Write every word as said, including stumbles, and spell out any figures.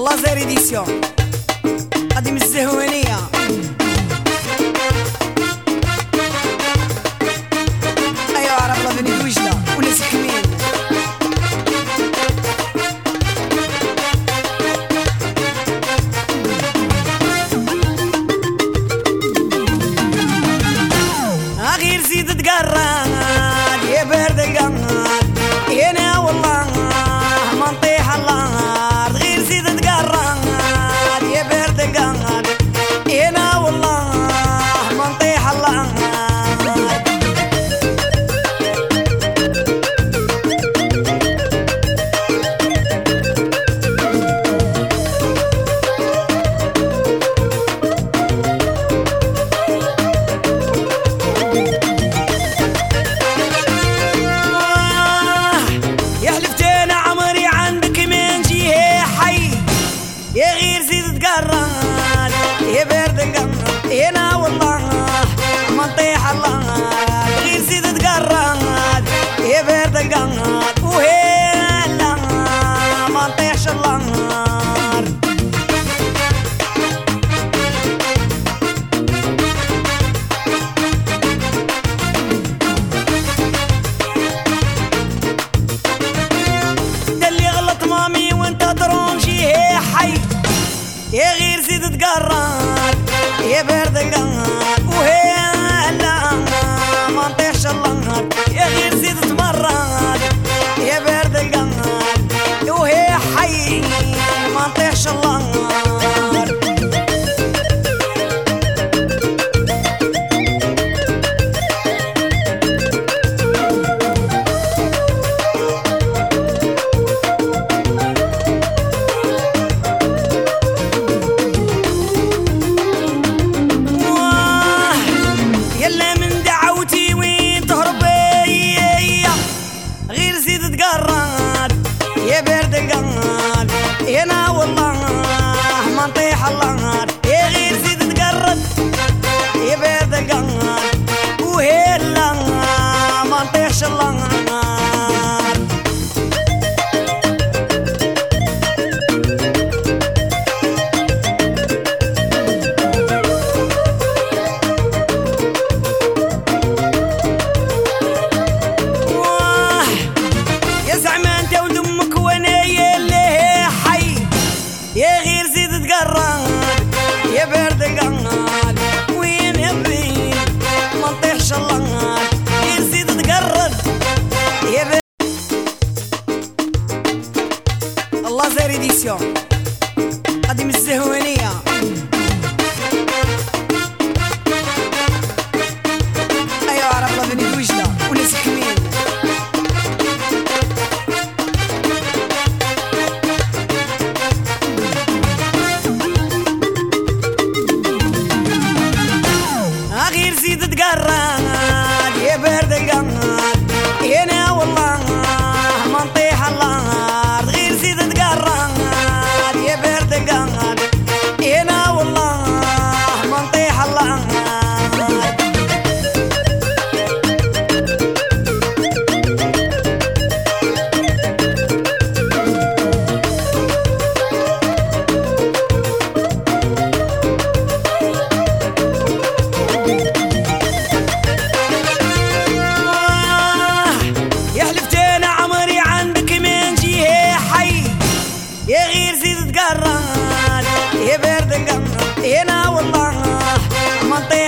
الله زير إديسيون قديم الزهوانية. أيوا عرب الله بني وجدة وناس حمين. غير زيد تقرد يا برد القمر هنا والله ما نطيح الارض. غير زيد تقرد يا برد القمر هنا والله ما نطيح الارض. يا غير زيد تقرد يا برد القمر هنا والله ما نطيح الارض. غير زيد تقرد يا برد القمر وهنا ما نطيحش الارض. ده اللي غلط مامي وانت ترونجي هي حي. يا غير زيد تقرد يا برد القمر وهنا ما نطيحش الارض. يا غير زيد تمرد يا برد القمر وهي حي ما نطيحش الارض. تقرد يا برد القمر هنا والله ما نطيح الارض. يا غير زيد تقرد يا برد القمر وهنا ما نطيحش الارض. يا غير زيد تقرد يا برد القمر وين يبين ما نطيحش الارض. غير زيد تقرد يا برد الله زير إديسيون قديم الزهوانية. أيوا عرب الله بني وجدة وناس حمين. غير زيد تقرد يا برد القمر هنا والله ما نطيح الارض. غير زيد تقرد يا برد القمر هنا والله ما نطيح الارض. يا غير زيد تقرد